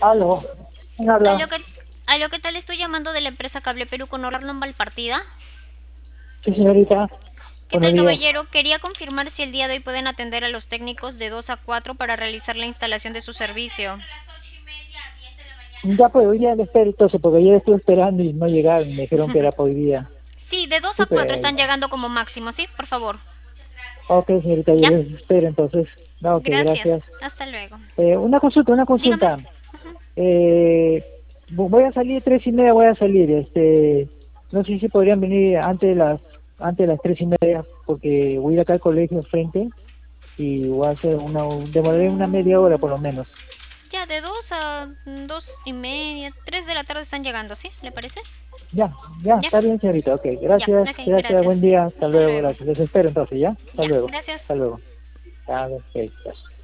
Aló, ¿quién habla? Aló, ¿qué tal? Estoy llamando de la empresa Cable Perú con Orlando Valpartida. Sí, señorita, ¿Qué buenos tal, días. caballero? Quería confirmar si el día de hoy pueden atender a los técnicos de 2 a 4 para realizar la instalación de su servicio. Ya pues, hoy día le espero entonces, porque ayer estuve esperando y no llegaron, me dijeron que era por hoy día. Sí, de 2 Sí, a 4 pues, están llegando como máximo, ¿sí? Por favor. ok, señorita, yo ¿Ya? les espero entonces. No, ok, Gracias. gracias. Hasta luego. Una consulta, una Dígame. consulta. Voy a salir 3:30, voy a salir. No sé si podrían venir antes de las 3:30, porque voy a ir acá al colegio enfrente y voy a hacer demoraré una media hora por lo menos. Ya, de 2 a 2:30, 3 de la tarde están llegando, ¿sí? ¿Le parece? Ya, ya, Ya, está bien, señorita. Ok, ya, gracias, ok, gracias, buen gracias. día, hasta Hasta luego, luego. gracias. Les espero entonces, ¿ya? Hasta Ya, luego, gracias. hasta luego. Ah, ok, gracias.